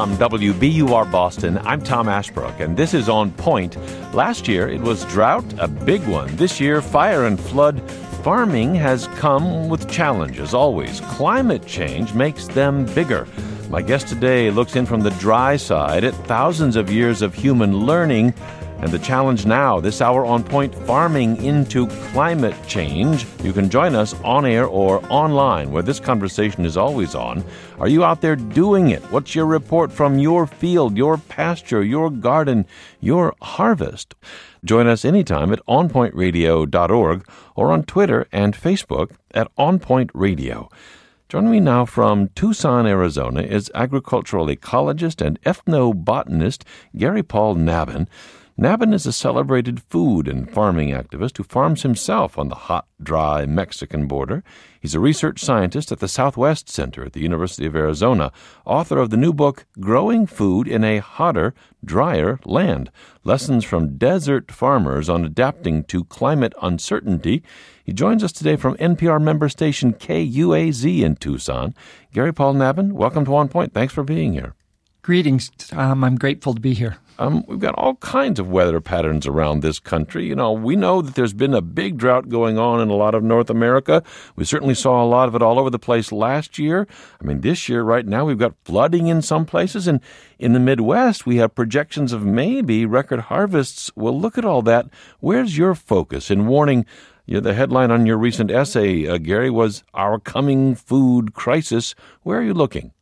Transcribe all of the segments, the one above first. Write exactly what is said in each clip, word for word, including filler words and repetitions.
From W B U R Boston, I'm Tom Ashbrook, and this is On Point. Last year, it was drought, a big one. This year, fire and flood. Farming has come with challenges, always. Climate change makes them bigger. My guest today looks in from the dry side at thousands of years of human learning and the challenge now, this hour on Point, farming into climate change. You can join us on air or online, where this conversation is always on. Are you out there doing it? What's your report from your field, your pasture, your garden, your harvest? Join us anytime at on point radio dot org or on Twitter and Facebook at On Point Radio. Joining me now from Tucson, Arizona, is agricultural ecologist and ethnobotanist Gary Paul Nabhan. Nabhan is a celebrated food and farming activist who farms himself on the hot, dry Mexican border. He's a research scientist at the Southwest Center at the University of Arizona, author of the new book, Growing Food in a Hotter, Drier Land, Lessons from Desert Farmers on Adapting to Climate Uncertainty. He joins us today from N P R member station K U A Z in Tucson. Gary Paul Nabhan, welcome to On Point. Thanks for being here. Greetings, Tom. I'm grateful to be here. Um, we've got all kinds of weather patterns around this country. You know, we know that there's been a big drought going on in a lot of North America. We certainly saw a lot of it all over the place last year. I mean, this year, right now, we've got flooding in some places. And in the Midwest, we have projections of maybe record harvests. Well, look at all that. Where's your focus in warning? You know, the headline on your recent essay, uh, Gary, was Our Coming Food Crisis. Where are you looking?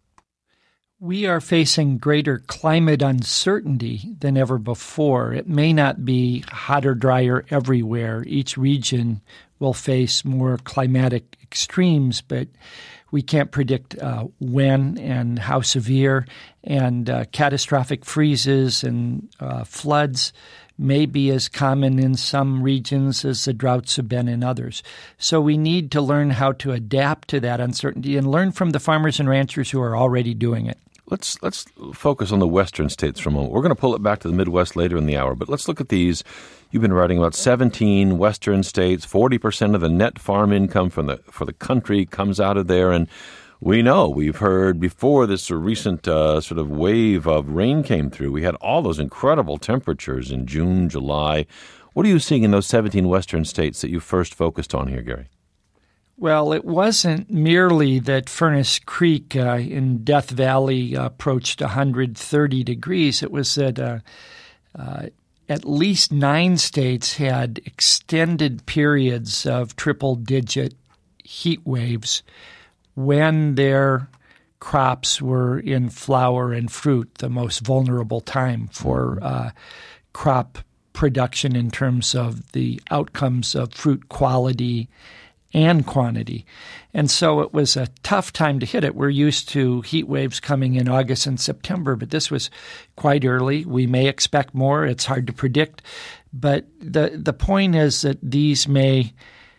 We are facing greater climate uncertainty than ever before. It may not be hotter, drier everywhere. Each region will face more climatic extremes, but we can't predict uh, when and how severe, and uh, catastrophic freezes and uh, floods may be as common in some regions as the droughts have been in others. So we need to learn how to adapt to that uncertainty and learn from the farmers and ranchers who are already doing it. Let's let's focus on the western states for a moment. We're going to pull it back to the Midwest later in the hour, but let's look at these. You've been writing about seventeen western states. forty percent of the net farm income from the for the country comes out of there, and we know, we've heard before this recent uh, sort of wave of rain came through, we had all those incredible temperatures in June, July. What are you seeing in those seventeen western states that you first focused on here, Gary? Well, it wasn't merely that Furnace Creek uh, in Death Valley uh, approached one hundred thirty degrees. It was that uh, uh, at least nine states had extended periods of triple-digit heat waves when their crops were in flower and fruit, the most vulnerable time for uh, crop production in terms of the outcomes of fruit quality and quantity. And so it was a tough time to hit it. We're used to heat waves coming in August and September, but this was quite early. We may expect more. It's hard to predict. But the the point is that these may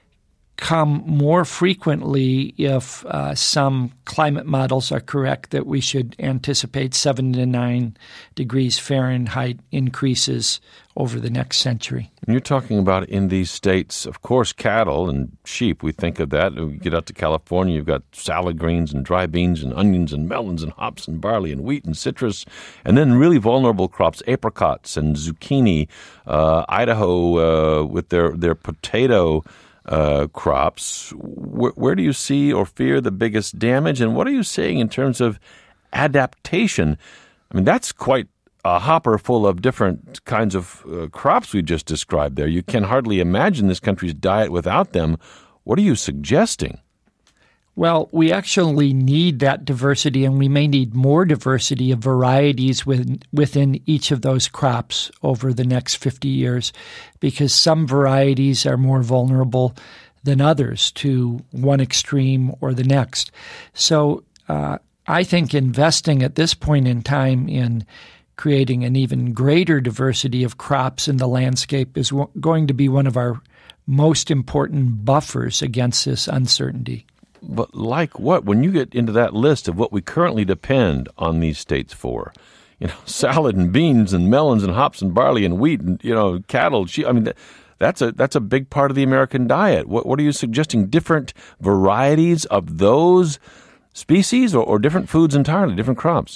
come more frequently if uh, some climate models are correct, that we should anticipate seven to nine degrees Fahrenheit increases over the next century. And you're talking about in these states, of course, cattle and sheep. We think of that. We get out to California, you've got salad greens and dry beans and onions and melons and hops and barley and wheat and citrus, and then really vulnerable crops, apricots and zucchini. Uh, Idaho uh, with their, their potato Uh, crops. Where, where do you see or fear the biggest damage, and what are you seeing in terms of adaptation? I mean, that's quite a hopper full of different kinds of uh, crops we just described there. You can hardly imagine this country's diet without them. What are you suggesting? Well, we actually need that diversity, and we may need more diversity of varieties within, within each of those crops over the next fifty years, because some varieties are more vulnerable than others to one extreme or the next. So uh, I think investing at this point in time in creating an even greater diversity of crops in the landscape is w- going to be one of our most important buffers against this uncertainty. But like what? When you get into that list of what we currently depend on these states for, you know, salad and beans and melons and hops and barley and wheat and, you know, cattle, sheep, I mean, that, that's a that's a big part of the American diet. What what are you suggesting? Different varieties of those species or, or different foods entirely, different crops?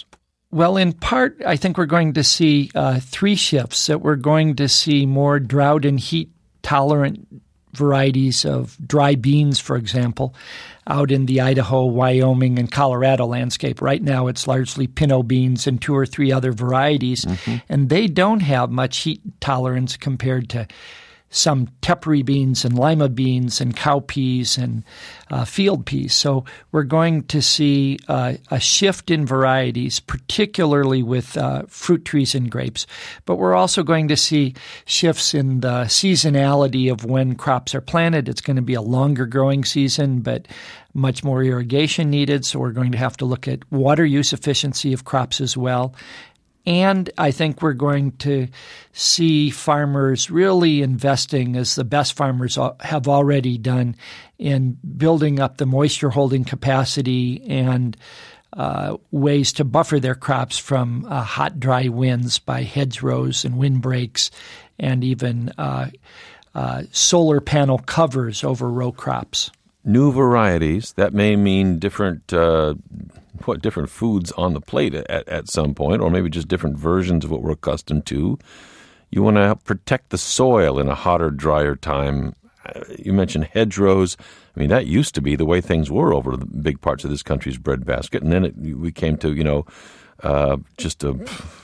Well, in part, I think we're going to see uh, three shifts, that we're going to see more drought and heat-tolerant varieties of dry beans, for example, out in the Idaho, Wyoming, and Colorado landscape. Right now, it's largely pinto beans and two or three other varieties, mm-hmm. and they don't have much heat tolerance compared to some tepary beans and lima beans and cowpeas and uh, field peas. So we're going to see uh, a shift in varieties, particularly with uh, fruit trees and grapes. But we're also going to see shifts in the seasonality of when crops are planted. It's going to be a longer growing season, but much more irrigation needed. So we're going to have to look at water use efficiency of crops as well. And I think we're going to see farmers really investing, as the best farmers have already done, in building up the moisture holding capacity and uh, ways to buffer their crops from uh, hot, dry winds by hedgerows and windbreaks, and even uh, uh, solar panel covers over row crops. New varieties, that may mean different uh put different foods on the plate at, at some point, or maybe just different versions of what we're accustomed to. You want to protect the soil in a hotter, drier time. You mentioned hedgerows. I mean, that used to be the way things were over the big parts of this country's breadbasket, and then it, we came to, you know, uh, just a,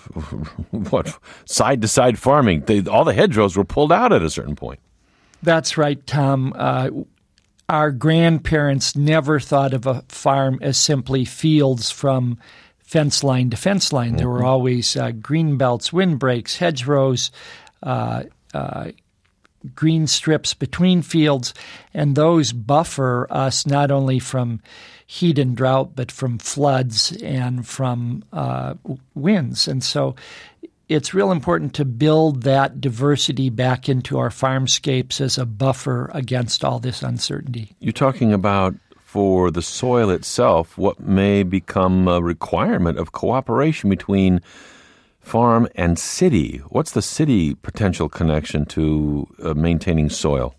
what, side-to-side farming. They, all the hedgerows were pulled out at a certain point. That's right, Tom. Uh, Our grandparents never thought of a farm as simply fields from fence line to fence line. Mm-hmm. There were always uh, green belts, windbreaks, hedgerows, uh, uh, green strips between fields, and those buffer us not only from heat and drought, but from floods and from uh, winds. And so it's real important to build that diversity back into our farmscapes as a buffer against all this uncertainty. You're talking about, for the soil itself, what may become a requirement of cooperation between farm and city. What's the city potential connection to uh, maintaining soil?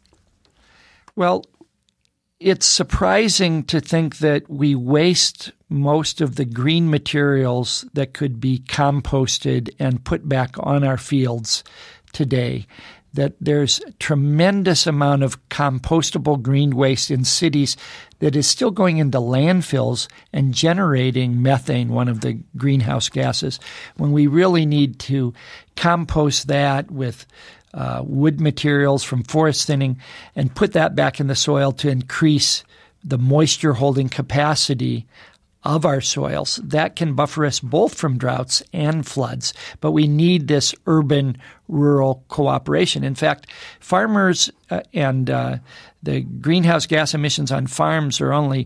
Well, it's surprising to think that we waste most of the green materials that could be composted and put back on our fields today, that there's a tremendous amount of compostable green waste in cities that is still going into landfills and generating methane, one of the greenhouse gases, when we really need to compost that with uh, wood materials from forest thinning and put that back in the soil to increase the moisture holding capacity of our soils. That can buffer us both from droughts and floods, but we need this urban-rural cooperation. In fact, farmers uh, and uh, the greenhouse gas emissions on farms are only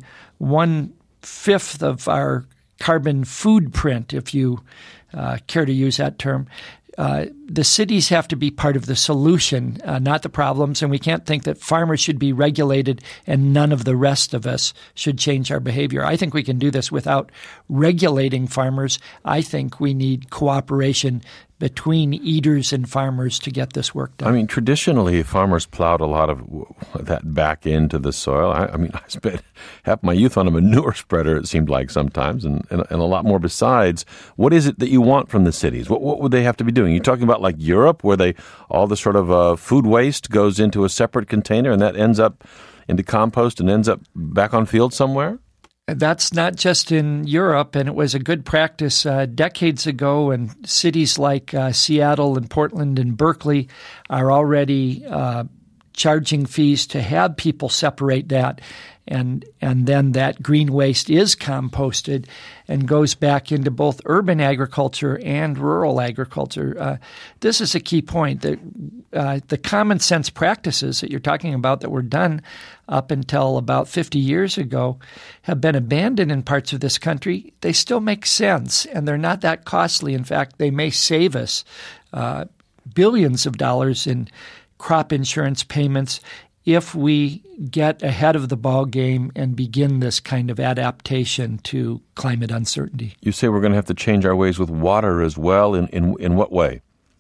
one-fifth of our carbon footprint, if you uh, care to use that term. Uh, the cities have to be part of the solution, uh, not the problems, and we can't think that farmers should be regulated and none of the rest of us should change our behavior. I think we can do this without regulating farmers. I think we need cooperation between eaters and farmers to get this work done. I mean, traditionally, farmers plowed a lot of that back into the soil. I, I mean, I spent half my youth on a manure spreader, it seemed like sometimes, and, and, and a lot more besides. What is it that you want from the cities? What, what would they have to be doing? You're talking about like Europe, where they all the sort of uh, food waste goes into a separate container, and that ends up into compost and ends up back on field somewhere? That's not just in Europe, and it was a good practice uh, decades ago, and cities like uh, Seattle and Portland and Berkeley are already uh, charging fees to have people separate that, and and then that green waste is composted and goes back into both urban agriculture and rural agriculture. Uh, this is a key point, that uh, the common sense practices that you're talking about that were done up until about fifty years ago have been abandoned in parts of this country. They still make sense, and they're not that costly. In fact, they may save us uh, billions of dollars in crop insurance payments if we get ahead of the ball game and begin this kind of adaptation to climate uncertainty. You say we're going to have to change our ways with water as well. In in, in what way?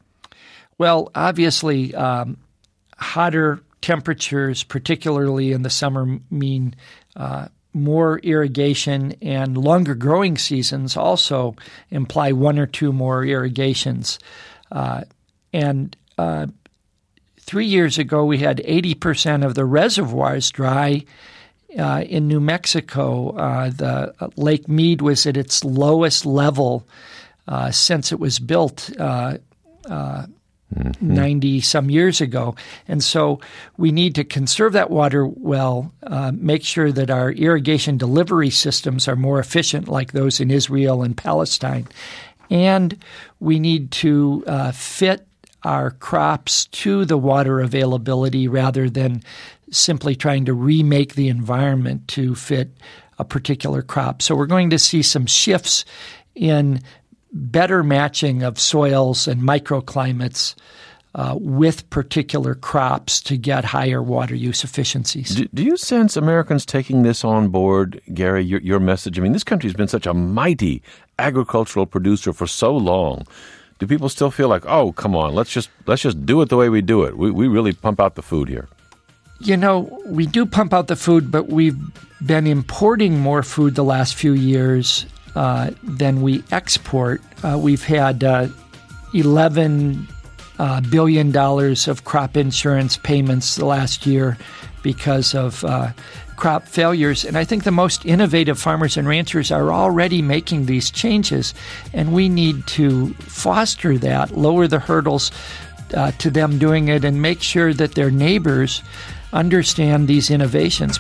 Well, obviously, um, hotter temperatures, particularly in the summer, mean uh, more irrigation, and longer growing seasons also imply one or two more irrigations. Uh, and uh, three years ago, we had eighty percent of the reservoirs dry uh, in New Mexico. Uh, the uh, Lake Mead was at its lowest level uh, since it was built uh, uh, Mm-hmm. ninety-some years ago. And so we need to conserve that water well, uh, make sure that our irrigation delivery systems are more efficient like those in Israel and Palestine. And we need to uh, fit our crops to the water availability rather than simply trying to remake the environment to fit a particular crop. So we're going to see some shifts in better matching of soils and microclimates uh, with particular crops to get higher water use efficiencies. Do, do you sense Americans taking this on board, Gary, your, your message? I mean, this country's been such a mighty agricultural producer for so long. Do people still feel like, oh, come on, let's just let's just do it the way we do it? We, we really pump out the food here. You know, we do pump out the food, but we've been importing more food the last few years Uh, than we export. Uh, we've had uh, eleven uh, billion dollars of crop insurance payments the last year because of uh, crop failures. And I think the most innovative farmers and ranchers are already making these changes, and we need to foster that, lower the hurdles uh, to them doing it, and make sure that their neighbors understand these innovations.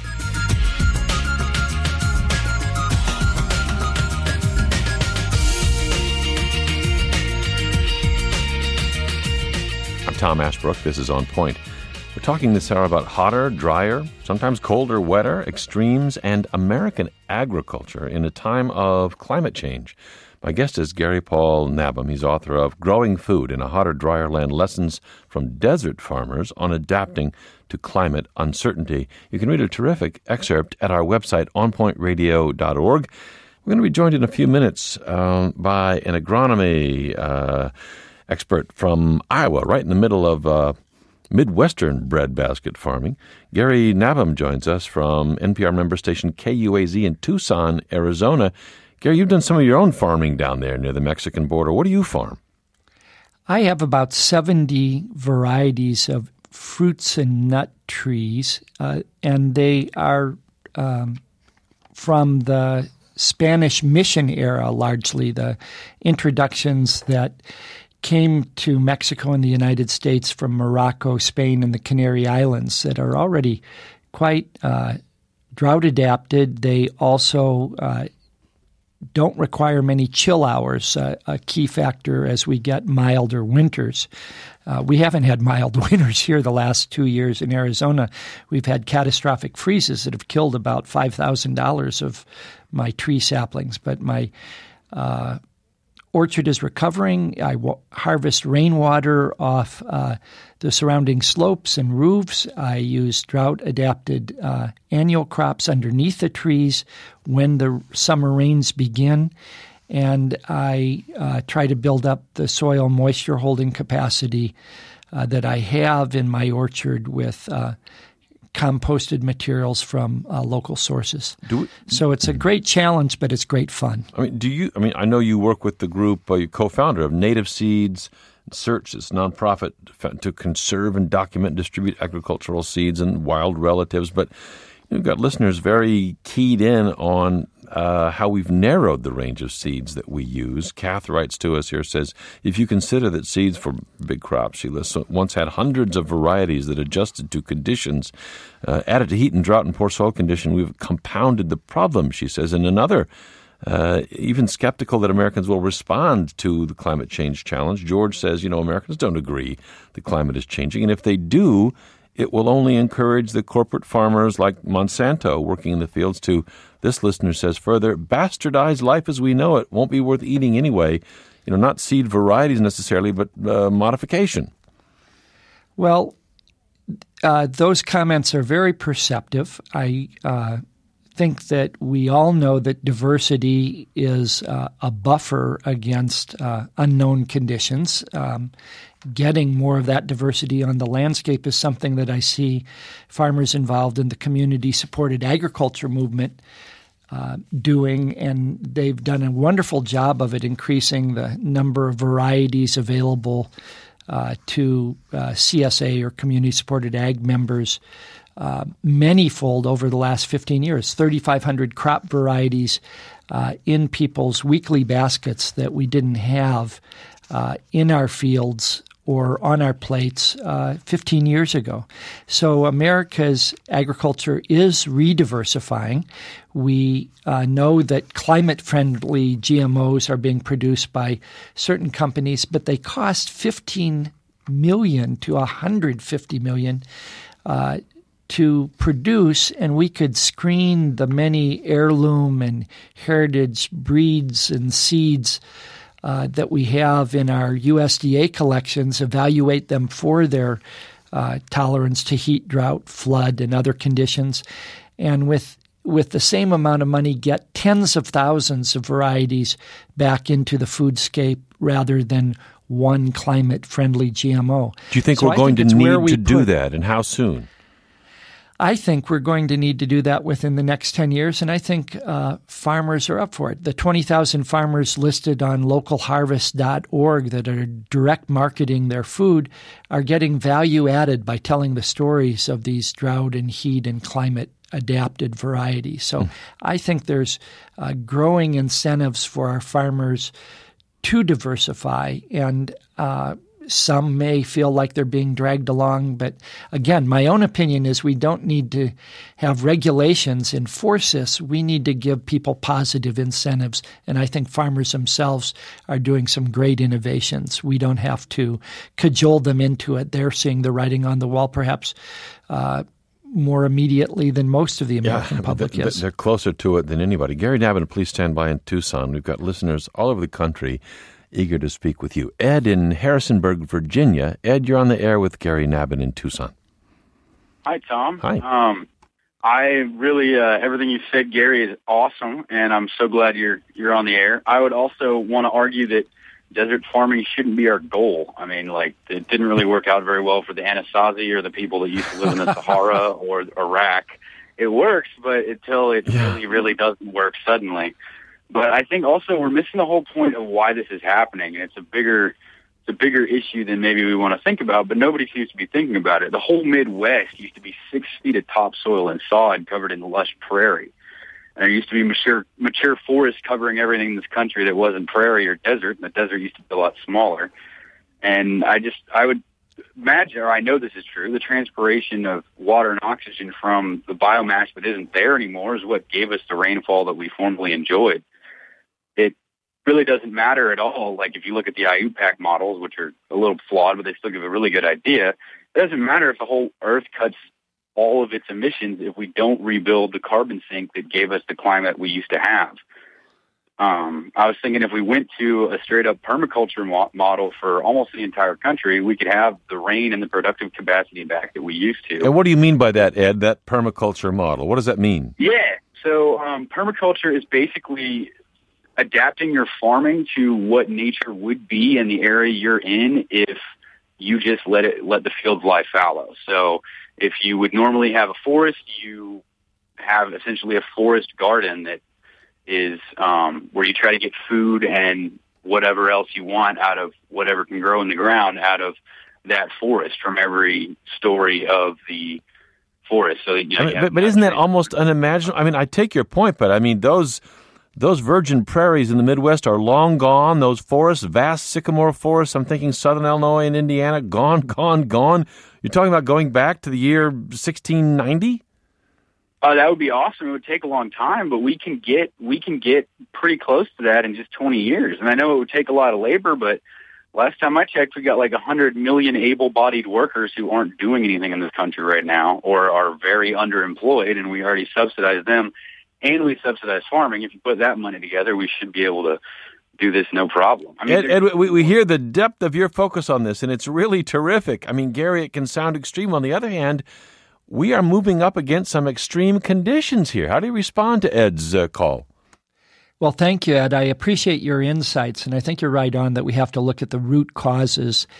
Tom Ashbrook. This is On Point. We're talking this hour about hotter, drier, sometimes colder, wetter, extremes, and American agriculture in a time of climate change. My guest is Gary Paul Nabhan. He's author of Growing Food in a Hotter, Drier Land, Lessons from Desert Farmers on Adapting to Climate Uncertainty. You can read a terrific excerpt at our website, on point radio dot org. We're going to be joined in a few minutes um, by an agronomy uh expert from Iowa, right in the middle of uh, Midwestern breadbasket farming. Gary Nabhan joins us from N P R member station K U A Z in Tucson, Arizona. Gary, you've done some of your own farming down there near the Mexican border. What do you farm? I have about seventy varieties of fruits and nut trees, uh, and they are um, from the Spanish mission era, largely, the introductions that came to Mexico and the United States from Morocco, Spain, and the Canary Islands that are already quite uh, drought-adapted. They also uh, don't require many chill hours, uh, a key factor as we get milder winters. Uh, we haven't had mild winters here the last two years in Arizona. We've had catastrophic freezes that have killed about five thousand dollars of my tree saplings, but my uh orchard is recovering. I w- harvest rainwater off uh, the surrounding slopes and roofs. I use drought-adapted uh, annual crops underneath the trees when the summer rains begin. And I uh, try to build up the soil moisture holding capacity uh, that I have in my orchard with uh, composted materials from uh, local sources. Do we, so it's a great challenge, but it's great fun. I mean, do you? I mean, I know you work with the group, uh, you're co-founder of Native Seeds Search, this nonprofit to conserve and document and distribute agricultural seeds and wild relatives. But you've got listeners very keyed in on uh, how we've narrowed the range of seeds that we use. Kath writes to us here, says, if you consider that seeds for big crops, she lists, once had hundreds of varieties that adjusted to conditions, uh, added to heat and drought and poor soil condition, we've compounded the problem, she says. And another, uh, even skeptical that Americans will respond to the climate change challenge, George says, you know, Americans don't agree the climate is changing. And if they do, it will only encourage the corporate farmers like Monsanto working in the fields to, this listener says further, bastardize life as we know it. Won't be worth eating anyway. You know, not seed varieties necessarily, but uh, modification. Well, uh, those comments are very perceptive. I uh, think that we all know that diversity is uh, a buffer against uh, unknown conditions. Um, getting more of that diversity on the landscape is something that I see farmers involved in the community-supported agriculture movement uh, doing, and they've done a wonderful job of it, increasing the number of varieties available uh, to uh, C S A or community-supported ag members uh, manyfold over the last fifteen years, thirty-five hundred crop varieties uh, in people's weekly baskets that we didn't have uh, in our fields or on our plates uh, fifteen years ago. So America's agriculture is rediversifying. We uh, know that climate-friendly G M Os are being produced by certain companies, but they cost fifteen million dollars to one hundred fifty million dollars uh, to produce, and we could screen the many heirloom and heritage breeds and seeds Uh, that we have in our U S D A collections, evaluate them for their uh, tolerance to heat, drought, flood, and other conditions, and with with the same amount of money, get tens of thousands of varieties back into the foodscape rather than one climate-friendly G M O. Do you think so we're I going think to need to put, do that, and how soon? I think we're going to need to do that within the next ten years, and I think uh, farmers are up for it. The twenty thousand farmers listed on local harvest dot org that are direct marketing their food are getting value added by telling the stories of these drought and heat and climate adapted varieties. So mm. I think there's uh, growing incentives for our farmers to diversify, and uh, some may feel like they're being dragged along. But again, my own opinion is we don't need to have regulations enforce this. We need to give people positive incentives. And I think farmers themselves are doing some great innovations. We don't have to cajole them into it. They're seeing the writing on the wall, perhaps uh, more immediately than most of the American yeah, public th- is. They're closer to it than anybody. Gary Nabhan, please stand by in Tucson. We've got listeners all over the country eager to speak with you. Ed in Harrisonburg, Virginia. Ed, you're on the air with Gary Nabhan in Tucson. Hi, Tom. Hi. Um, I really, uh, everything you said, Gary, is awesome, and I'm so glad you're you're on the air. I would also want to argue that desert farming shouldn't be our goal. I mean, like, it didn't really work out very well for the Anasazi or the people that used to live in the Sahara or Iraq. It works, but until it yeah. really, really doesn't work suddenly. But I think also we're missing the whole point of why this is happening, and it's a bigger, it's a bigger issue than maybe we want to think about. But nobody seems to be thinking about it. The whole Midwest used to be six feet of topsoil and sod covered in lush prairie, and there used to be mature, mature forest covering everything in this country that wasn't prairie or desert. And the desert used to be a lot smaller. And I just, I would imagine, or I know this is true, the transpiration of water and oxygen from the biomass that isn't there anymore is what gave us the rainfall that we formerly enjoyed. It really doesn't matter at all. Like, if you look at the I U P A C models, which are a little flawed, but they still give a really good idea, it doesn't matter if the whole Earth cuts all of its emissions if we don't rebuild the carbon sink that gave us the climate we used to have. Um, I was thinking if we went to a straight-up permaculture mo- model for almost the entire country, we could have the rain and the productive capacity back that we used to. And what do you mean by that, Ed, that permaculture model? What does that mean? Yeah, so um, permaculture is basically adapting your farming to what nature would be in the area you're in if you just let it let the fields lie fallow. So if you would normally have a forest, you have essentially a forest garden that is um, where you try to get food and whatever else you want out of whatever can grow in the ground out of that forest from every story of the forest. So you know, I mean, you but, but isn't that almost unimaginable? I mean, I take your point, but I mean, those those virgin prairies in the Midwest are long gone. Those forests, vast sycamore forests, I'm thinking southern Illinois and Indiana, gone, gone, gone. You're talking about going back to the year sixteen ninety? Uh, that would be awesome. It would take a long time, but we can get we can get pretty close to that in just twenty years. And I know it would take a lot of labor, but last time I checked, we got like one hundred million able-bodied workers who aren't doing anything in this country right now or are very underemployed, and we already subsidize them, and we subsidize farming. If you put that money together, we should be able to do this no problem. I mean, Ed, Ed, we, we hear the depth of your focus on this, and it's really terrific. I mean, Gary, it can sound extreme. On the other hand, we are moving up against some extreme conditions here. How do you respond to Ed's uh, call? Well, thank you, Ed. I appreciate your insights, and I think you're right on that we have to look at the root causes.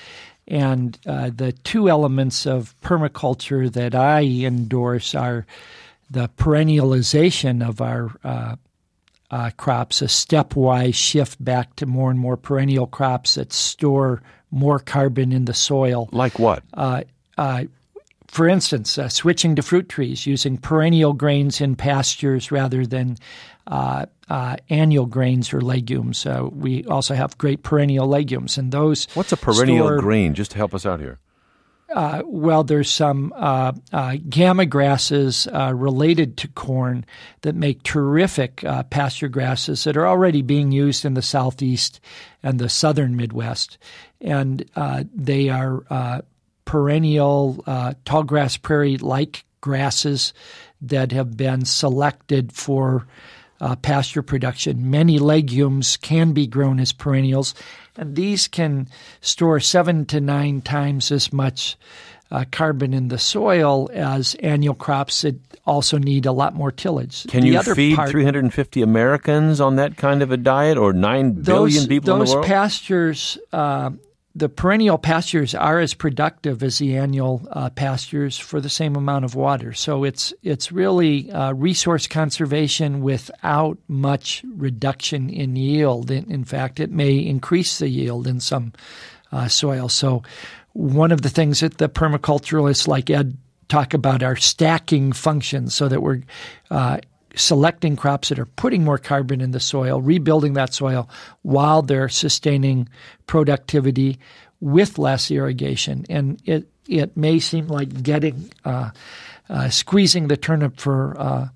And uh, the two elements of permaculture that I endorse are the perennialization of our uh, uh, crops, a stepwise shift back to more and more perennial crops that store more carbon in the soil. Like what? Uh, uh, for instance, uh, switching to fruit trees, using perennial grains in pastures rather than uh, uh, annual grains or legumes. Uh, we also have great perennial legumes, and those. What's a perennial store, grain? Just to help us out here. Uh, well, there's some uh, uh, gamma grasses uh, related to corn that make terrific uh, pasture grasses that are already being used in the southeast and the southern Midwest, and uh, they are uh, perennial uh, tallgrass prairie-like grasses that have been selected for uh, pasture production. Many legumes can be grown as perennials, and these can store seven to nine times as much uh, carbon in the soil as annual crops that also need a lot more tillage. Can the you other feed part, three hundred fifty Americans on that kind of a diet, or nine those, billion people in the world? Those pastures, uh, the perennial pastures are as productive as the annual uh, pastures for the same amount of water. So it's it's really uh, resource conservation without much reduction in yield. In, in fact, it may increase the yield in some uh, soil. So one of the things that the permaculturalists like Ed talk about are stacking functions, so that we're uh, selecting crops that are putting more carbon in the soil, rebuilding that soil while they're sustaining productivity with less irrigation. And it it may seem like getting uh, uh, squeezing the turnip for uh,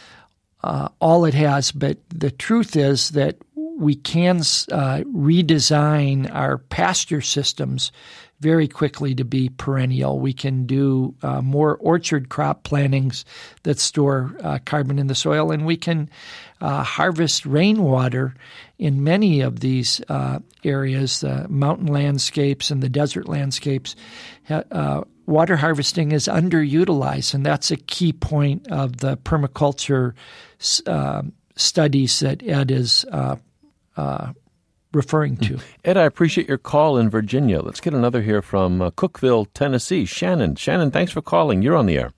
uh, all it has, but the truth is that we can uh, redesign our pasture systems very quickly to be perennial. We can do uh, more orchard crop plantings that store uh, carbon in the soil, and we can uh, harvest rainwater in many of these uh, areas, the mountain landscapes and the desert landscapes. Uh, water harvesting is underutilized, and that's a key point of the permaculture uh, studies that Ed is uh, uh referring to. Ed, I appreciate your call in Virginia. Let's get another here from uh, Cookeville, Tennessee. Shannon. Shannon, thanks for calling. You're on the air.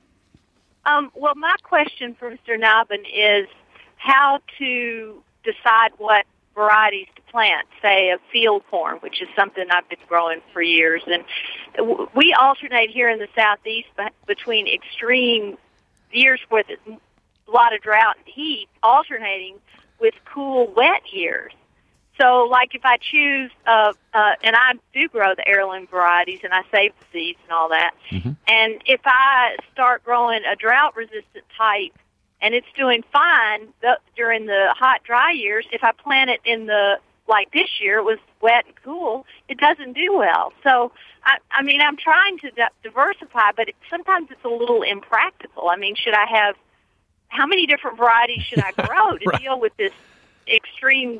Um, well, my question for Mister Nobben is how to decide what varieties to plant, say a field corn, which is something I've been growing for years. And w- we alternate here in the Southeast b- between extreme years with a lot of drought and heat, alternating with cool, wet years. So, like, if I choose, uh, uh, and I do grow the heirloom varieties, and I save the seeds and all that, mm-hmm. and if I start growing a drought-resistant type, and it's doing fine the, during the hot, dry years, if I plant it in the, like this year, it was wet and cool, it doesn't do well. So, I, I mean, I'm trying to di- diversify, but it, sometimes it's a little impractical. I mean, should I have, how many different varieties should I grow to right. deal with this extreme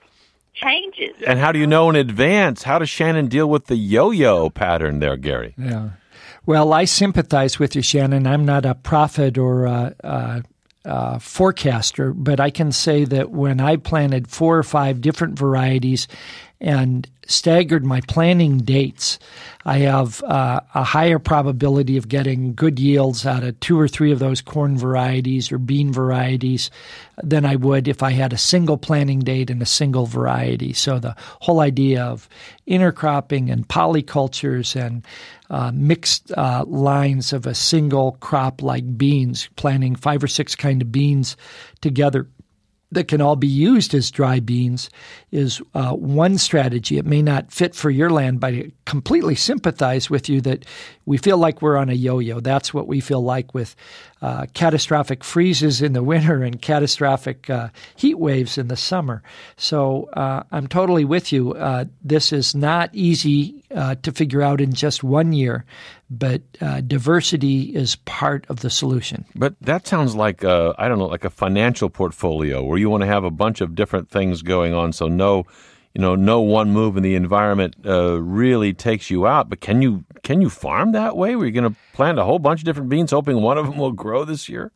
changes? And how do you know in advance? How does Shannon deal with the yo-yo pattern there, Gary? Yeah. Well, I sympathize with you, Shannon. I'm not a prophet or a, a, a forecaster, but I can say that when I planted four or five different varieties and staggered my planting dates, I have uh, a higher probability of getting good yields out of two or three of those corn varieties or bean varieties than I would if I had a single planting date and a single variety. So the whole idea of intercropping and polycultures and uh, mixed uh, lines of a single crop like beans, planting five or six kind of beans together that can all be used as dry beans is uh, one strategy. It may not fit for your land, but I completely sympathize with you that we feel like we're on a yo-yo. That's what we feel like with uh, catastrophic freezes in the winter and catastrophic uh, heat waves in the summer. So uh, I'm totally with you. Uh, this is not easy uh, to figure out in just one year, but uh, diversity is part of the solution. But that sounds like, a, I don't know, like a financial portfolio where you want to have a bunch of different things going on, so no, you know, no one move in the environment uh, really takes you out. But can you can you farm that way? Where you're going to plant a whole bunch of different beans, hoping one of them will grow this year?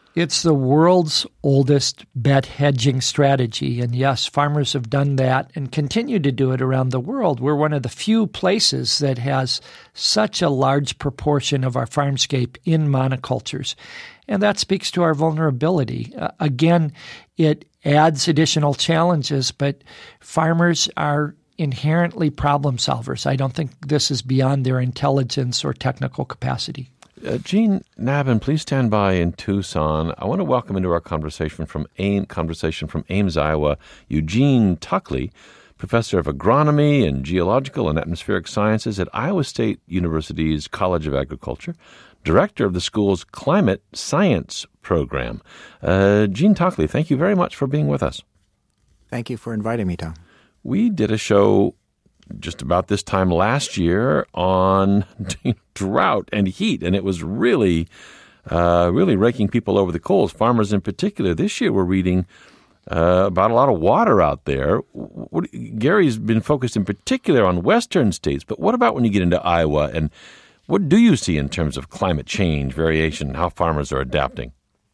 It's the world's oldest bet hedging strategy. And yes, farmers have done that and continue to do it around the world. We're one of the few places that has such a large proportion of our farmscape in monocultures. And that speaks to our vulnerability. Uh, again, it adds additional challenges, but farmers are inherently problem solvers. I don't think this is beyond their intelligence or technical capacity. Uh, Gene Nabhan, please stand by in Tucson. I want to welcome into our conversation from Ames, conversation from Ames, Iowa, Eugene Tuckley, professor of agronomy and geological and atmospheric sciences at Iowa State University's College of Agriculture, director of the school's climate science program. Uh, Gene Tuckley, thank you very much for being with us. Thank you for inviting me, Tom. We did a show just about this time last year on drought and heat, and it was really, uh, really raking people over the coals, farmers in particular. This year we're reading uh, about a lot of water out there. What, Gary's been focused in particular on western states, but what about when you get into Iowa, and what do you see in terms of climate change, variation, how farmers are adapting?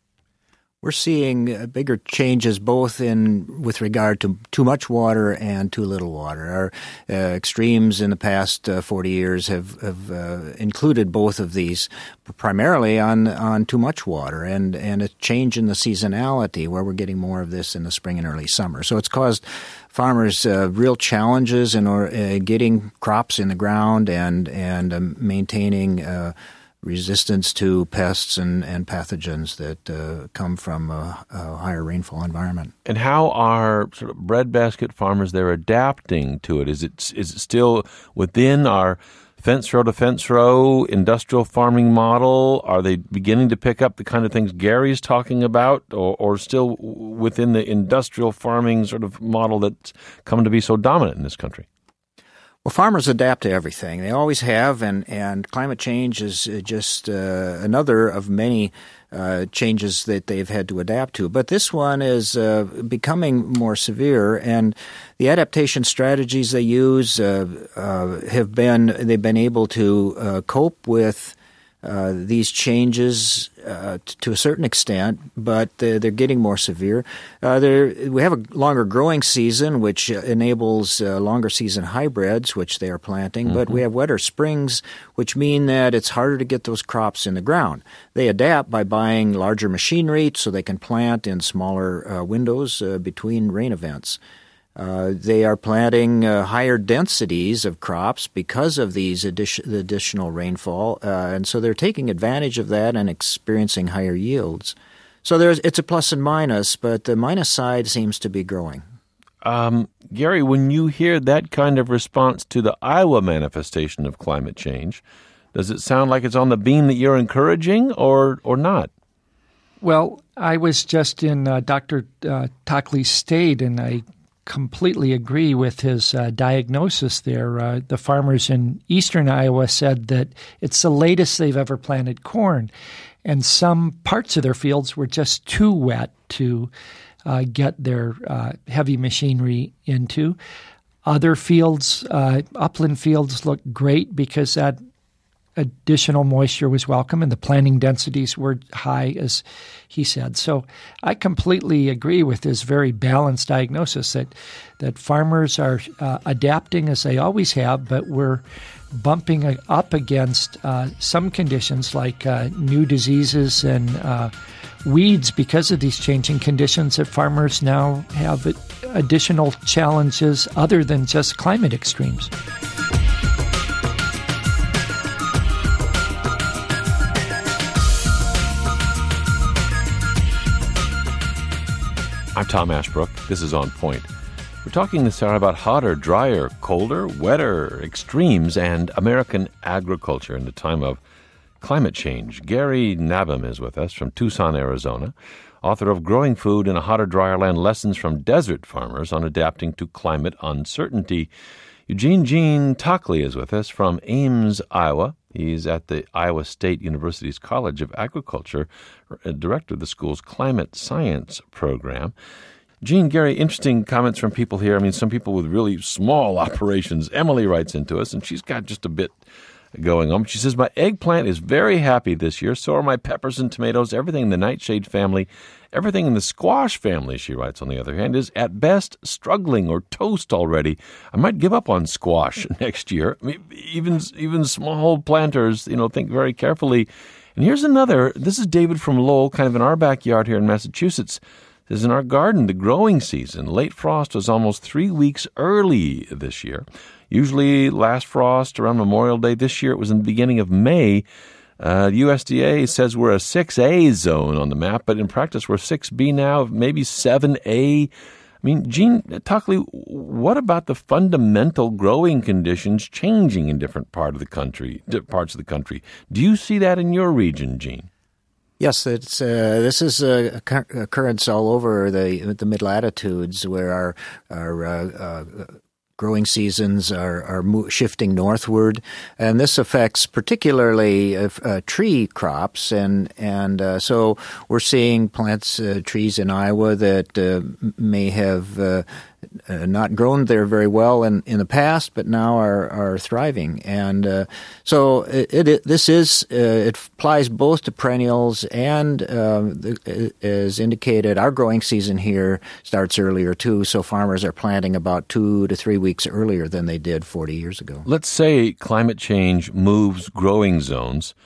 We're seeing bigger changes both in with regard to too much water and too little water. Our uh, extremes in the past uh, forty years have, have uh, included both of these, primarily on on too much water and, and a change in the seasonality where we're getting more of this in the spring and early summer. So it's caused farmers uh, real challenges in or, uh, getting crops in the ground and, and uh, maintaining uh resistance to pests and, and pathogens that uh, come from a, a higher rainfall environment. And how are sort of breadbasket farmers there adapting to it? Is it is it still within our fence row to fence row industrial farming model? Are they beginning to pick up the kind of things Gary's talking about, or, or still within the industrial farming sort of model that's come to be so dominant in this country? Well, farmers adapt to everything. They always have, and, and climate change is just uh, another of many uh, changes that they've had to adapt to. But this one is uh, becoming more severe, and the adaptation strategies they use uh, uh, have been they've been able to uh, cope with Uh, these changes uh, t- to a certain extent, but they're, they're getting more severe. Uh, we have a longer growing season, which uh, enables uh, longer season hybrids, which they are planting, mm-hmm. but we have wetter springs, which mean that it's harder to get those crops in the ground. They adapt by buying larger machinery so they can plant in smaller uh, windows uh, between rain events. Uh, they are planting uh, higher densities of crops because of these addition, the additional rainfall, uh, and so they're taking advantage of that and experiencing higher yields. So there's it's a plus and minus, but the minus side seems to be growing. Um, Gary, when you hear that kind of response to the Iowa manifestation of climate change, does it sound like it's on the beam that you're encouraging, or or not? Well, I was just in uh, Doctor Uh, Tuckley's state, and I completely agree with his uh, diagnosis there. Uh, the farmers in eastern Iowa said that it's the latest they've ever planted corn, and some parts of their fields were just too wet to uh, get their uh, heavy machinery into. Other fields, uh, upland fields, looked great because that additional moisture was welcome and the planting densities were high, as he said. So I completely agree with his very balanced diagnosis that that farmers are uh, adapting as they always have, but we're bumping up against uh, some conditions like uh, new diseases and uh, weeds because of these changing conditions that farmers now have additional challenges other than just climate extremes. I'm Tom Ashbrook. This is On Point. We're talking this hour about hotter, drier, colder, wetter extremes and American agriculture in the time of climate change. Gary Nabhan is with us from Tucson, Arizona, author of Growing Food in a Hotter, Drier Land, Lessons from Desert Farmers on Adapting to Climate Uncertainty. Eugene Gene Tuckley is with us from Ames, Iowa. He's at the Iowa State University's College of Agriculture, director of the school's climate science program. Gene, Gary, interesting comments from people here. I mean, some people with really small operations. Emily writes into us, and she's got just a bit going on. She says, my eggplant is very happy this year. So are my peppers and tomatoes. Everything in the nightshade family, everything in the squash family, she writes, on the other hand, is at best struggling or toast already. I might give up on squash next year. I mean, even, even small planters, you know, think very carefully. And here's another. This is David from Lowell, kind of in our backyard here in Massachusetts. Says, in our garden, the growing season, late frost was almost three weeks early this year. Usually last frost around Memorial Day. This year it was in the beginning of May. Uh, the U S D A says we're a six A zone on the map, but in practice we're six B now, maybe seven A. I mean, Gene Tuckley, what about the fundamental growing conditions changing in different part of the country, parts of the country? Do you see that in your region, Gene? Yes, it's uh, this is a occurrence all over the the mid latitudes where our our uh, uh, growing seasons are are mo- shifting northward, and this affects particularly uh, uh, tree crops, and and uh, so we're seeing plants, uh, trees in Iowa that uh, may have Uh, Uh, not grown there very well in, in the past, but now are, are thriving. And uh, so it, it, this is, uh, it applies both to perennials and, uh, the, as indicated, our growing season here starts earlier too, so farmers are planting about two to three weeks earlier than they did forty years ago. Let's say climate change moves growing zones.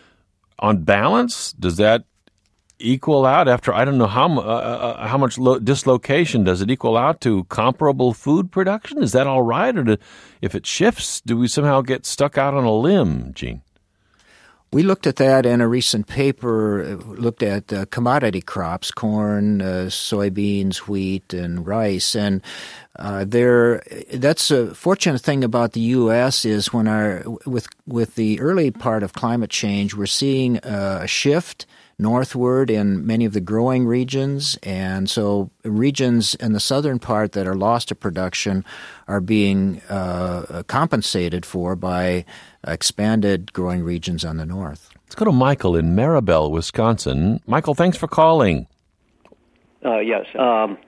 On balance, does that equal out after, I don't know how uh, how much lo- dislocation, does it equal out to comparable food production? Is that all right? Or do, if it shifts, do we somehow get stuck out on a limb, Gene? We looked at that in a recent paper, looked at uh, commodity crops, corn, uh, soybeans, wheat, and rice. And uh, there, that's a fortunate thing about the U S is when our with with the early part of climate change, we're seeing uh, a shift northward in many of the growing regions, and so regions in the southern part that are lost to production are being uh, compensated for by expanded growing regions on the north. Let's go to Michael in Maribel, Wisconsin. Michael, thanks for calling. Uh, yes. Um,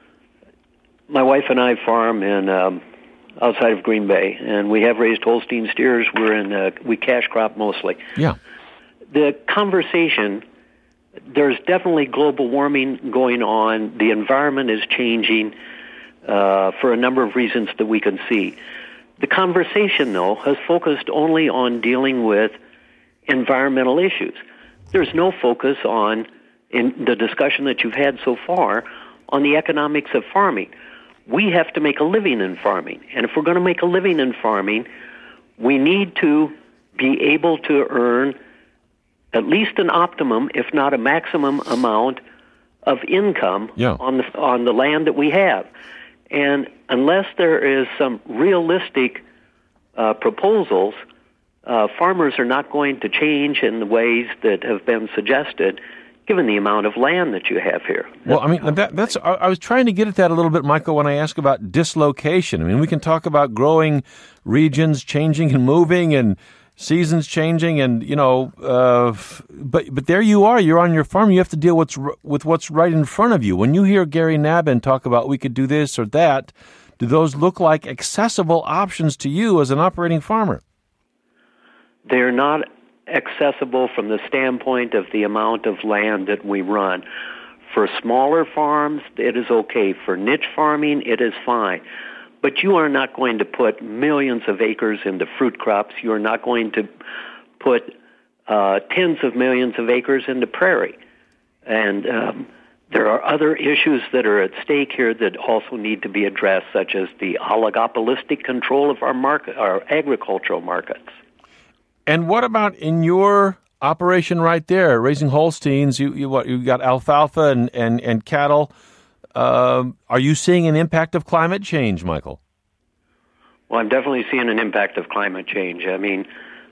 my wife and I farm in um, outside of Green Bay, and we have raised Holstein steers. We're in uh, we cash crop mostly. Yeah. The conversation, there's definitely global warming going on. The environment is changing uh, for a number of reasons that we can see. The conversation, though, has focused only on dealing with environmental issues. There's no focus on, in the discussion that you've had so far, on the economics of farming. We have to make a living in farming. And if we're going to make a living in farming, we need to be able to earn at least an optimum, if not a maximum amount of income yeah. on the on the land that we have. And unless there is some realistic uh, proposals, uh, farmers are not going to change in the ways that have been suggested, given the amount of land that you have here. Well, I mean, that, that's. I, I was trying to get at that a little bit, Michael, when I asked about dislocation. I mean, we can talk about growing regions changing and moving and seasons changing, and you know, uh, but but there you are. You're on your farm. You have to deal what's with what's right in front of you. When you hear Gary Nabin talk about we could do this or that, do those look like accessible options to you as an operating farmer? They're not accessible from the standpoint of the amount of land that we run. For smaller farms, it is okay. For niche farming, it is fine. But you are not going to put millions of acres into fruit crops. You are not going to put uh, tens of millions of acres into prairie. And um, there are other issues that are at stake here that also need to be addressed, such as the oligopolistic control of our market, our agricultural markets. And what about in your operation right there, raising Holsteins? You you what you got alfalfa and and, and cattle. Uh, are you seeing an impact of climate change, Michael? Well, I'm definitely seeing an impact of climate change. I mean,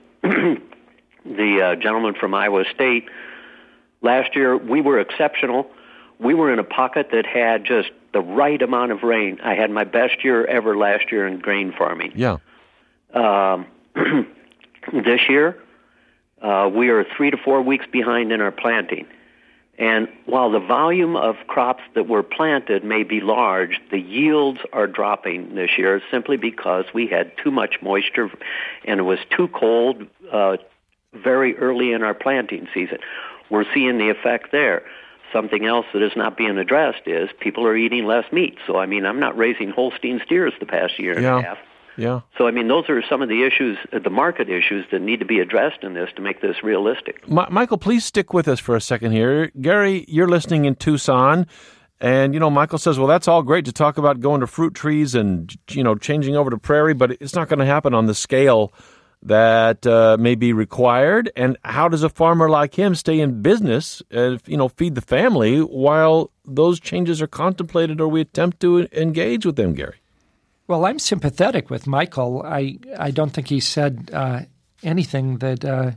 the uh, gentleman from Iowa State, last year we were exceptional. We were in a pocket that had just the right amount of rain. I had my best year ever last year in grain farming. Yeah. Um, this year, uh, we are three to four weeks behind in our planting. And while the volume of crops that were planted may be large, the yields are dropping this year simply because we had too much moisture and it was too cold uh, very early in our planting season. We're seeing the effect there. Something else that is not being addressed is people are eating less meat. So, I mean, I'm not raising Holstein steers the past year and yeah. a half. Yeah. So, I mean, those are some of the issues, the market issues that need to be addressed in this to make this realistic. Ma- Michael, please stick with us for a second here. Gary, you're listening in Tucson, and, you know, Michael says, well, that's all great to talk about going to fruit trees and, you know, changing over to prairie, but it's not going to happen on the scale that uh, may be required. And how does a farmer like him stay in business, uh, you know, feed the family while those changes are contemplated or we attempt to engage with them, Gary? Well, I'm sympathetic with Michael. I, I don't think he said uh, anything that uh,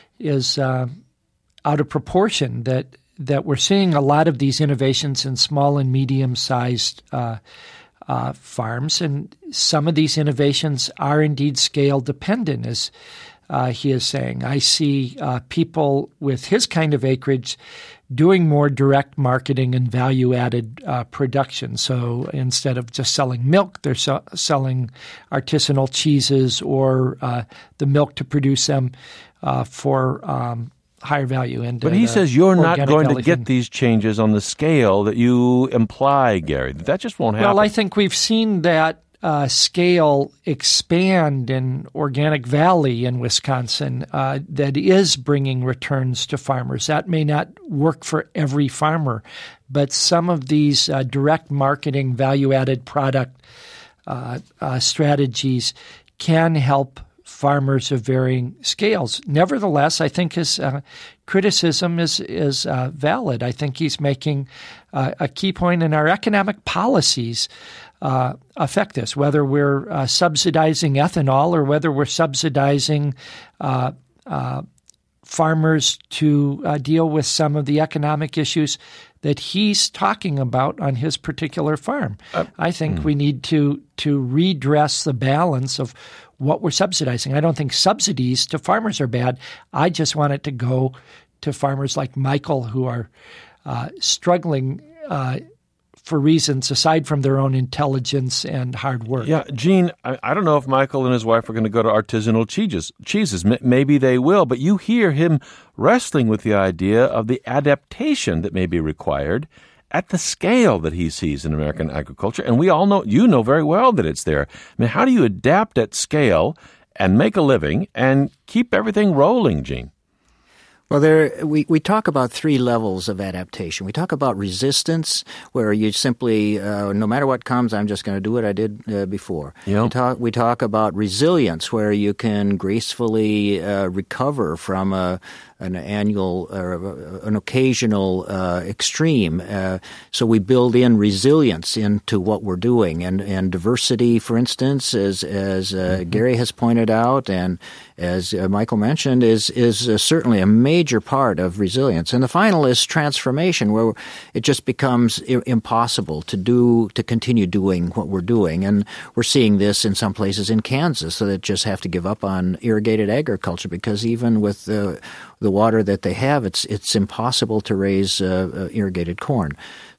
is uh, out of proportion, that that we're seeing a lot of these innovations in small and medium-sized uh, uh, farms, and some of these innovations are indeed scale-dependent, as uh, he is saying. I see uh, people with his kind of acreage doing more direct marketing and value-added uh, production. So instead of just selling milk, they're so- selling artisanal cheeses or uh, the milk to produce them uh, for um, higher value. And But he uh, says you're not going to value get thing. these changes on the scale that you imply, Gary. That just won't happen. Well, I think we've seen that Uh, scale expand in Organic Valley in Wisconsin uh, that is bringing returns to farmers. That may not work for every farmer, but some of these uh, direct marketing, value-added product uh, uh, strategies can help farmers of varying scales. Nevertheless, I think his uh, criticism is is uh, valid. I think he's making uh, a key point in our economic policies Uh, affect this, whether we're uh, subsidizing ethanol or whether we're subsidizing uh, uh, farmers to uh, deal with some of the economic issues that he's talking about on his particular farm. Uh, I think mm. we need to to redress the balance of what we're subsidizing. I don't think subsidies to farmers are bad. I just want it to go to farmers like Michael who are uh, struggling uh for reasons aside from their own intelligence and hard work. Yeah, Gene, I, I don't know if Michael and his wife are going to go to artisanal cheeses. Cheeses, M- maybe they will, but you hear him wrestling with the idea of the adaptation that may be required at the scale that he sees in American agriculture. And we all know, you know very well that it's there. I mean, how do you adapt at scale and make a living and keep everything rolling, Gene? Well, there we, we talk about three levels of adaptation. We talk about resistance, where you simply, uh, no matter what comes, I'm just going to do what I did uh, before. Yep. We talk we talk about resilience, where you can gracefully uh, recover from a an annual or an occasional uh, extreme. Uh, so we build in resilience into what we're doing, and and diversity, for instance, as as uh, mm-hmm. Gary has pointed out, and as uh, Michael mentioned, is is uh, certainly a major part of resilience. And the final is transformation, where it just becomes I- impossible to do to continue doing what we're doing, and we're seeing this in some places in Kansas, so they just have to give up on irrigated agriculture because even with the the water that they have, it's it's impossible to raise uh, uh, irrigated corn.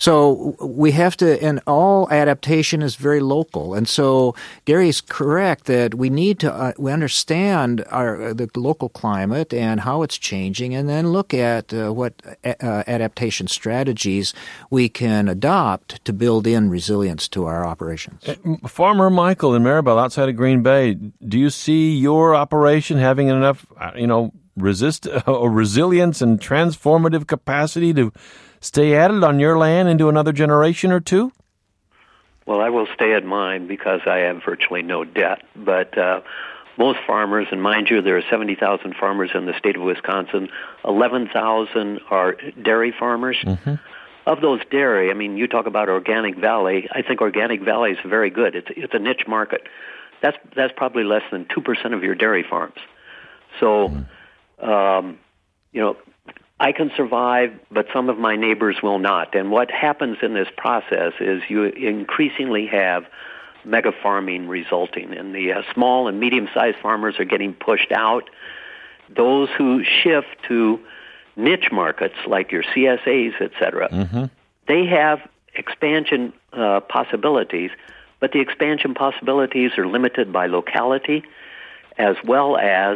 So we have to, and all adaptation is very local. And so Gary's correct that we need to uh, we understand our uh, the local climate and how it's changing, and then look at uh, what a- uh, adaptation strategies we can adopt to build in resilience to our operations. Farmer Michael in Maribel, outside of Green Bay, do you see your operation having enough, you know, resist or resilience and transformative capacity to stay at it on your land into another generation or two? Well, I will stay at mine because I have virtually no debt. But uh, most farmers, and mind you, there are seventy thousand farmers in the state of Wisconsin. eleven thousand are dairy farmers. Mm-hmm. Of those dairy, I mean, you talk about Organic Valley. I think Organic Valley is very good. It's it's a niche market. That's that's probably less than two percent of your dairy farms. So. Mm. Um, you know, I can survive, but some of my neighbors will not. And what happens in this process is you increasingly have mega farming resulting, and the uh, small and medium-sized farmers are getting pushed out. Those who shift to niche markets like your C S As, et cetera, mm-hmm. they have expansion uh, possibilities, but the expansion possibilities are limited by locality as well as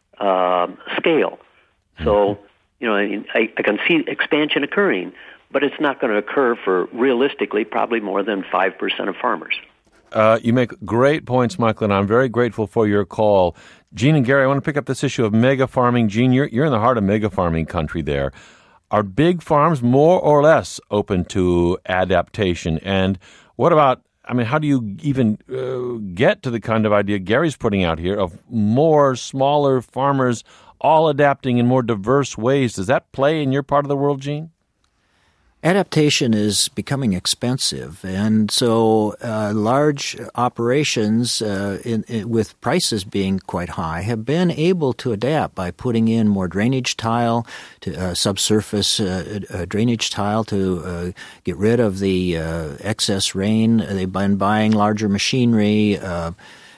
uh, scale. So, you know, I, I can see expansion occurring, but it's not going to occur for, realistically, probably more than five percent of farmers. Uh, you make great points, Michael, and I'm very grateful for your call. Gene and Gary, I want to pick up this issue of mega farming. Gene, you're, you're in the heart of mega farming country there. Are big farms more or less open to adaptation? And what about, I mean, how do you even uh, get to the kind of idea Gary's putting out here of more smaller farmers all adapting in more diverse ways? Does that play in your part of the world, Gene? Adaptation is becoming expensive, and so uh, large operations uh, in, in, with prices being quite high have been able to adapt by putting in more drainage tile, to uh, subsurface uh, uh, drainage tile to uh, get rid of the uh, excess rain. They've been buying larger machinery uh,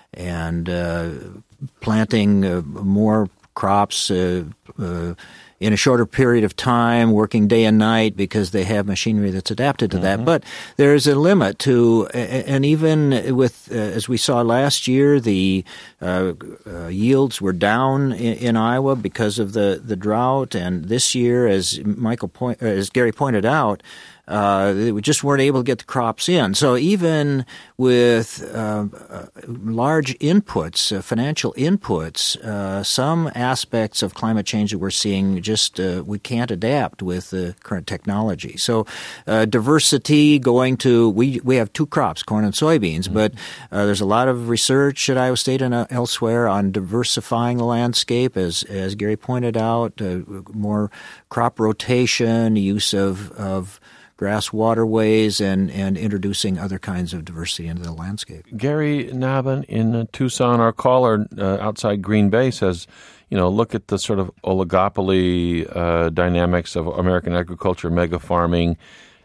and uh, planting uh, more crops uh, uh, in a shorter period of time, working day and night because they have machinery that's adapted to mm-hmm. that. But there's a limit to, and even with, uh, as we saw last year, the uh, uh, yields were down in, in Iowa because of the, the drought. And this year, as Michael point, as Gary pointed out, Uh, they just weren't able to get the crops in. So even with uh, uh, large inputs, uh, financial inputs, uh, some aspects of climate change that we're seeing just uh, we can't adapt with the current technology. So uh, diversity going to we we have two crops, corn and soybeans, mm-hmm. but uh, there's a lot of research at Iowa State and uh, elsewhere on diversifying the landscape, as as Gary pointed out, uh, more crop rotation, use of of grass waterways, and, and introducing other kinds of diversity into the landscape. Gary Nabhan in uh, Tucson, our caller uh, outside Green Bay, says, you know, look at the sort of oligopoly uh, dynamics of American agriculture, mega farming,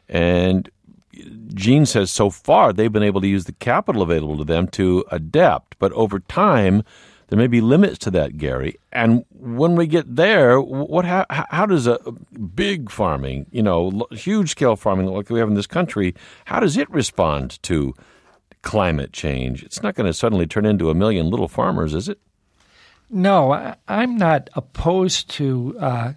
and Gene says so far they've been able to use the capital available to them to adapt, but over time there may be limits to that, Gary. And when we get there, what how, how does a big farming, you know, huge scale farming like we have in this country, how does it respond to climate change? It's not going to suddenly turn into a million little farmers, is it? No, I'm not opposed to uh,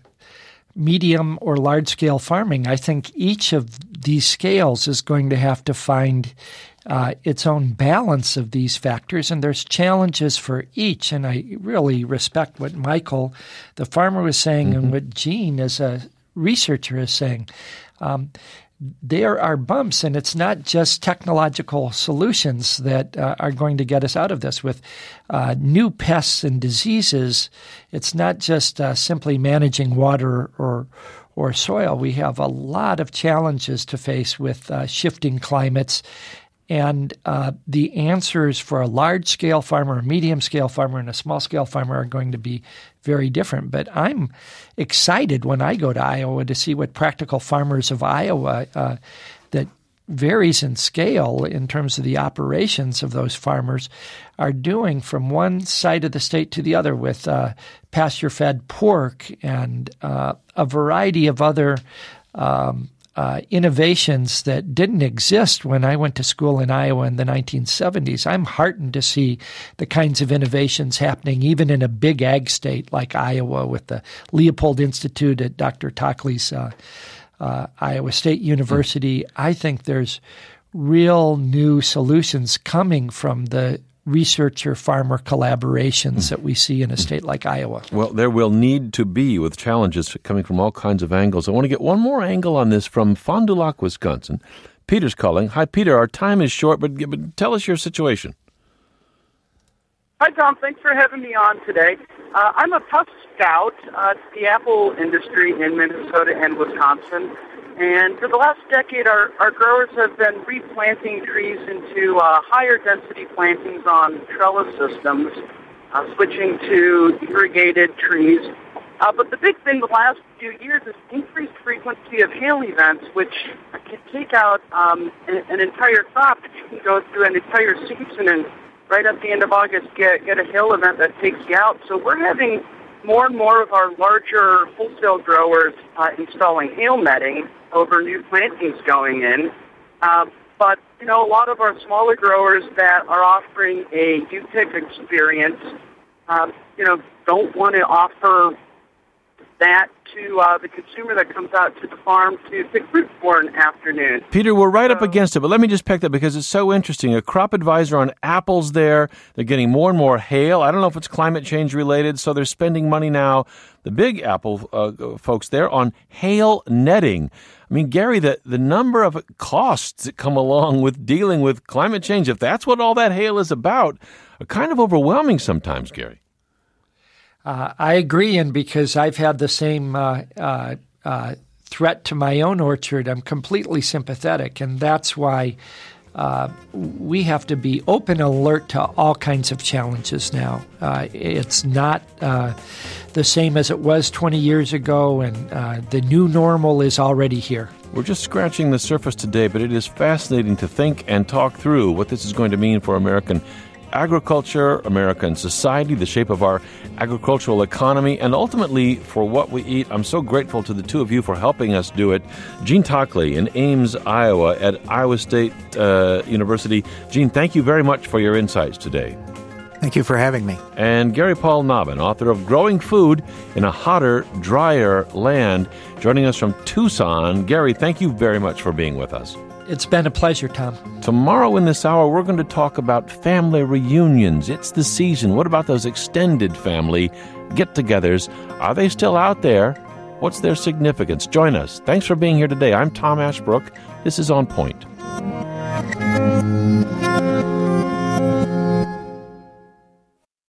medium or large scale farming. I think each of these scales is going to have to find Uh, its own balance of these factors, and there's challenges for each. And I really respect what Michael, the farmer, was saying, mm-hmm. and what Gene, as a researcher, is saying. Um, there are bumps, and it's not just technological solutions that uh, are going to get us out of this. With uh, new pests and diseases, it's not just uh, simply managing water or or soil. We have a lot of challenges to face with uh, shifting climates. And uh, the answers for a large-scale farmer, a medium-scale farmer, and a small-scale farmer are going to be very different. But I'm excited when I go to Iowa to see what practical farmers of Iowa uh, that varies in scale in terms of the operations of those farmers are doing from one side of the state to the other with uh, pasture-fed pork and uh, a variety of other um Uh, innovations that didn't exist when I went to school in Iowa in the nineteen seventies. I'm heartened to see the kinds of innovations happening even in a big ag state like Iowa with the Leopold Institute at Doctor Tockley's uh, uh, Iowa State University. I think there's real new solutions coming from the researcher-farmer collaborations that we see in a state like Iowa. Well, there will need to be with challenges coming from all kinds of angles. I want to get one more angle on this from Fond du Lac, Wisconsin. Peter's calling. Hi, Peter. Our time is short, but, but tell us your situation. Hi, Tom. Thanks for having me on today. Uh, I'm a Puff Scout uh, to the apple industry in Minnesota and Wisconsin. And for the last decade, our, our growers have been replanting trees into uh, higher density plantings on trellis systems, uh, switching to irrigated trees. Uh, but the big thing the last few years is increased frequency of hail events, which can take out um, an, an entire crop. You can go through an entire season and right at the end of August get, get a hail event that takes you out. So we're having more and more of our larger wholesale growers uh, installing hail netting over new plantings going in. Uh, but, you know, a lot of our smaller growers that are offering a U P I C experience, um, you know, don't want to offer that to uh, the consumer that comes out to the farm to pick fruit for an afternoon. Peter, we're right up against it, but let me just pick that because it's so interesting. A crop advisor on apples there. They're getting more and more hail. I don't know if it's climate change related, so they're spending money now, the big apple uh, folks there, on hail netting. I mean, Gary, the, the number of costs that come along with dealing with climate change, if that's what all that hail is about, are kind of overwhelming sometimes, Gary. Uh, I agree, and because I've had the same uh, uh, uh, threat to my own orchard, I'm completely sympathetic, and that's why uh, we have to be open alert to all kinds of challenges now. Uh, it's not uh, the same as it was twenty years ago, and uh, the new normal is already here. We're just scratching the surface today, but it is fascinating to think and talk through what this is going to mean for American agriculture, American society, the shape of our agricultural economy, and ultimately for what we eat. I'm so grateful to the two of you for helping us do it. Gene Tockley in Ames, Iowa at Iowa State uh, University. Gene, thank you very much for your insights today. Thank you for having me. And Gary Paul Nabhan, author of Growing Food in a Hotter, Drier Land, joining us from Tucson. Gary, thank you very much for being with us. It's been a pleasure, Tom. Tomorrow in this hour, we're going to talk about family reunions. It's the season. What about those extended family get-togethers? Are they still out there? What's their significance? Join us. Thanks for being here today. I'm Tom Ashbrook. This is On Point.